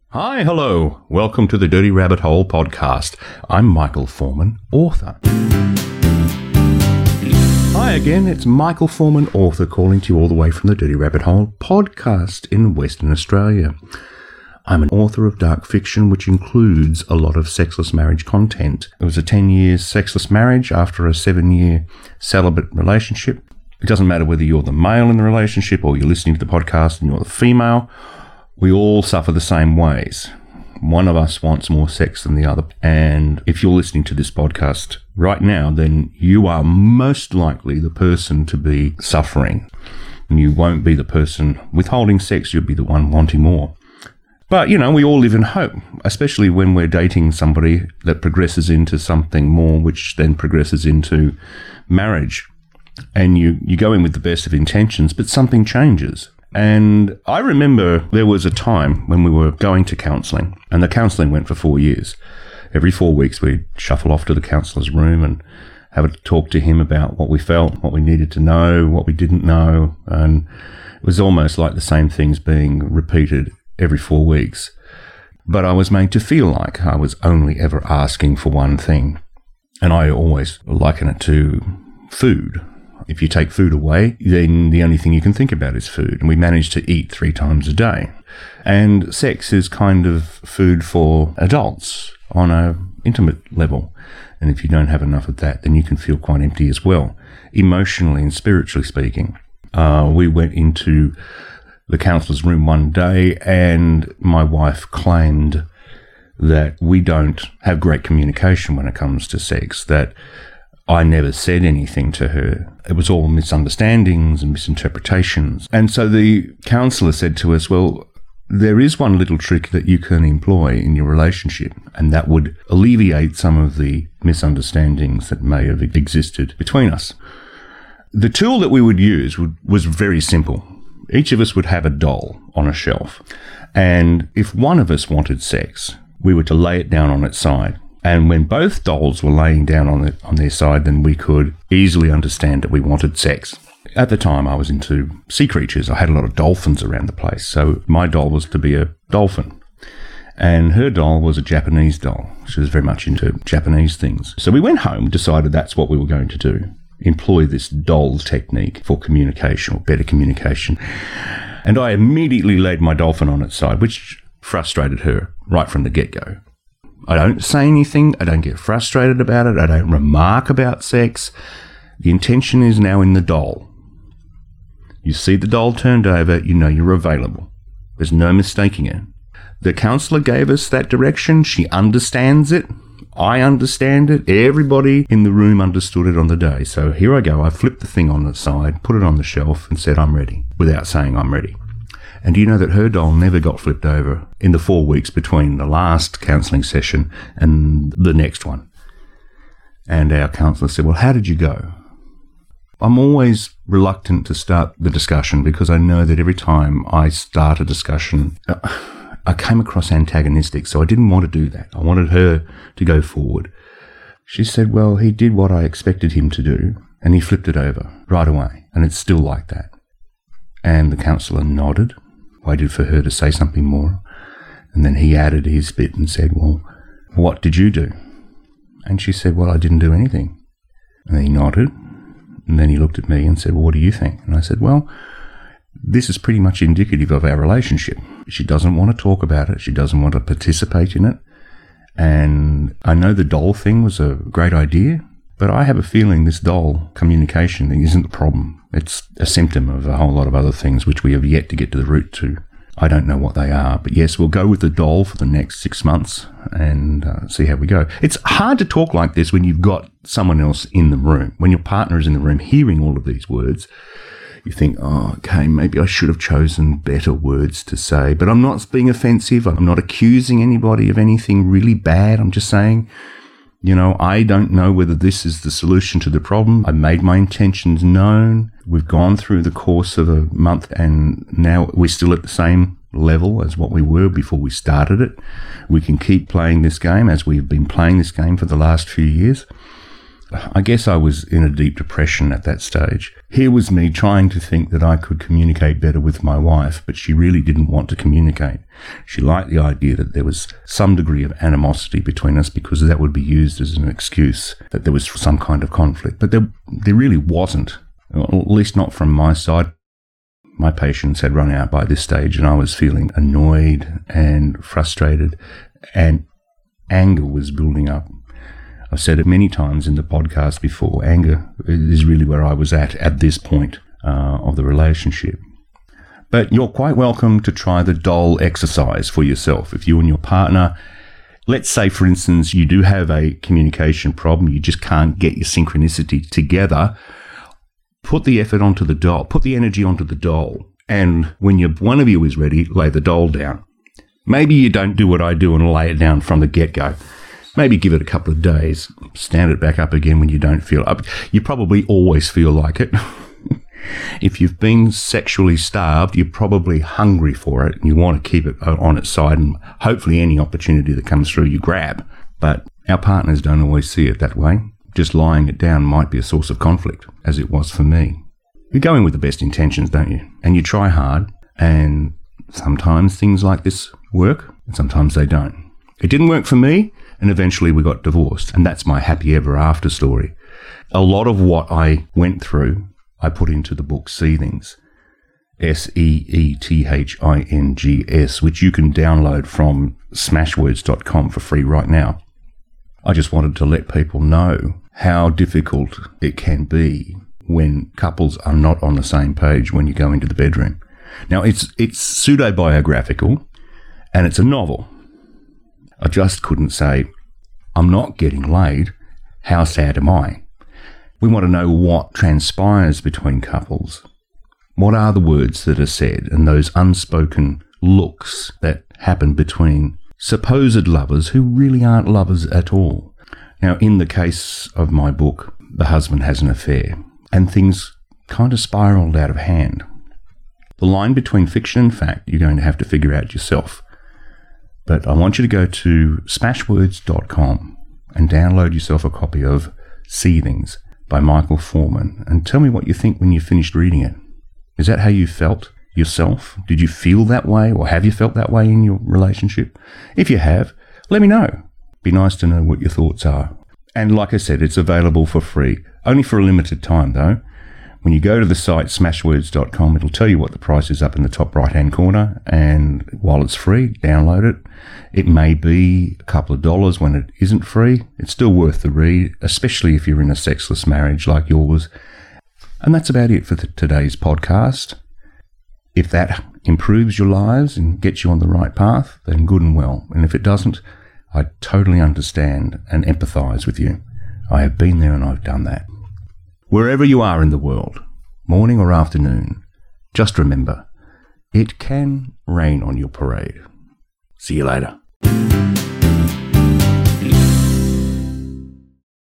Hi, hello. Welcome to the Dirty Rabbit Hole podcast. I'm Michael Foreman, author. Hi again, it's Michael Foreman, author, calling to you all the way from the Dirty Rabbit Hole podcast in Western Australia. I'm an author of dark fiction, which includes a lot of sexless marriage content. It was a 10-year sexless marriage after a 7-year celibate relationship. It doesn't matter whether you're the male in the relationship or you're listening to the podcast and you're the female. We all suffer the same ways. One of us wants more sex than the other. And if you're listening to this podcast right now, then you are most likely the person to be suffering. And you won't be the person withholding sex, you'll be the one wanting more. But, you know, we all live in hope, especially when we're dating somebody that progresses into something more, which then progresses into marriage. And you go in with the best of intentions, but something changes. And I remember there was a time when we were going to counselling, and the counselling went for 4 years. Every 4 weeks we'd shuffle off to the counsellor's room and have a talk to him about what we felt, what we needed to know, what we didn't know. And it was almost like the same things being repeated every 4 weeks. But I was made to feel like I was only ever asking for one thing. And I always liken it to food. If you take food away, then the only thing you can think about is food. And we manage to eat 3 times a day. And sex is kind of food for adults on an intimate level. And if you don't have enough of that, then you can feel quite empty as well, emotionally and spiritually speaking. We went into the counsellor's room one day and my wife claimed that we don't have great communication when it comes to sex, that I never said anything to her. It was all misunderstandings and misinterpretations. And so the counsellor said to us, well, there is one little trick that you can employ in your relationship, and that would alleviate some of the misunderstandings that may have existed between us. The tool that we would use was very simple. Each of us would have a doll on a shelf, and if one of us wanted sex, we were to lay it down on its side. And when both dolls were laying down on their side, then we could easily understand that we wanted sex. At the time, I was into sea creatures. I had a lot of dolphins around the place. So my doll was to be a dolphin. And her doll was a Japanese doll. She was very much into Japanese things. So we went home, decided that's what we were going to do. Employ this doll technique for communication, or better communication. And I immediately laid my dolphin on its side, which frustrated her right from the get-go. I don't say anything. I don't get frustrated about it. I don't remark about sex. The intention is now in the doll. You see the doll turned over, you know you're available. There's no mistaking it. The counsellor gave us that direction. She understands it. I understand it. Everybody in the room understood it on the day. So here I go. I flipped the thing on the side, put it on the shelf and said, I'm ready, without saying I'm ready. And do you know that her doll never got flipped over in the 4 weeks between the last counselling session and the next one? And our counsellor said, well, how did you go? I'm always reluctant to start the discussion because I know that every time I start a discussion, I came across antagonistic, so I didn't want to do that. I wanted her to go forward. She said, well, he did what I expected him to do, and he flipped it over right away, and it's still like that. And the counsellor nodded, waited for her to say something more, and then he added his bit and said, well, what did you do? And she said, well, I didn't do anything. And then he nodded, and then he looked at me and said, well, what do you think? And I said, well, this is pretty much indicative of our relationship. She doesn't want to talk about it. She doesn't want to participate in it. And I know the doll thing was a great idea, but I have a feeling this doll communication thing isn't the problem. It's a symptom of a whole lot of other things which we have yet to get to the root to. I don't know what they are, but yes, we'll go with the doll for the next 6 months and see how we go. It's hard to talk like this when you've got someone else in the room. When your partner is in the room hearing all of these words, you think, oh, okay, maybe I should have chosen better words to say. But I'm not being offensive. I'm not accusing anybody of anything really bad. I'm just saying, you know, I don't know whether this is the solution to the problem. I made my intentions known. We've gone through the course of a month and now we're still at the same level as what we were before we started it. We can keep playing this game as we've been playing this game for the last few years. I guess I was in a deep depression at that stage. Here was me trying to think that I could communicate better with my wife, but she really didn't want to communicate. She liked the idea that there was some degree of animosity between us because that would be used as an excuse that there was some kind of conflict. But there really wasn't, at least not from my side. My patience had run out by this stage, and I was feeling annoyed and frustrated, and anger was building up. I've said it many times in the podcast before, anger is really where I was at this point of the relationship. But you're quite welcome to try the doll exercise for yourself. If you and your partner, let's say, for instance, you do have a communication problem, you just can't get your synchronicity together, put the effort onto the doll, put the energy onto the doll, and when one of you is ready, lay the doll down. Maybe you don't do what I do and lay it down from the get-go. Maybe give it a couple of days, stand it back up again when you don't feel up. You probably always feel like it. If you've been sexually starved, you're probably hungry for it and you want to keep it on its side, and hopefully any opportunity that comes through you grab. But our partners don't always see it that way. Just lying it down might be a source of conflict, as it was for me. You go in with the best intentions, don't you? And you try hard, and sometimes things like this work, and sometimes they don't. It didn't work for me, and eventually we got divorced, and that's my happy ever after story. A lot of what I went through, I put into the book Seethings, Seethings, which you can download from smashwords.com for free right now. I just wanted to let people know how difficult it can be when couples are not on the same page when you go into the bedroom. Now, it's pseudo-biographical, and it's a novel. I just couldn't say, I'm not getting laid. How sad am I? We want to know what transpires between couples. What are the words that are said and those unspoken looks that happen between supposed lovers who really aren't lovers at all? Now, in the case of my book, the husband has an affair, and things kind of spiraled out of hand. The line between fiction and fact, you're going to have to figure out yourself. But I want you to go to smashwords.com and download yourself a copy of Seethings by Michael Foreman, and tell me what you think when you finished reading it. Is that how you felt yourself? Did you feel that way, or have you felt that way in your relationship? If you have, let me know. Be nice to know what your thoughts are. And like I said, it's available for free, only for a limited time though. When you go to the site smashwords.com, it'll tell you what the price is up in the top right-hand corner, and while it's free, download it. It may be a couple of dollars when it isn't free. It's still worth the read, especially if you're in a sexless marriage like yours. And that's about it for today's podcast. If that improves your lives and gets you on the right path, then good and well. And if it doesn't, I totally understand and empathise with you. I have been there and I've done that. Wherever you are in the world, morning or afternoon, just remember, it can rain on your parade. See you later.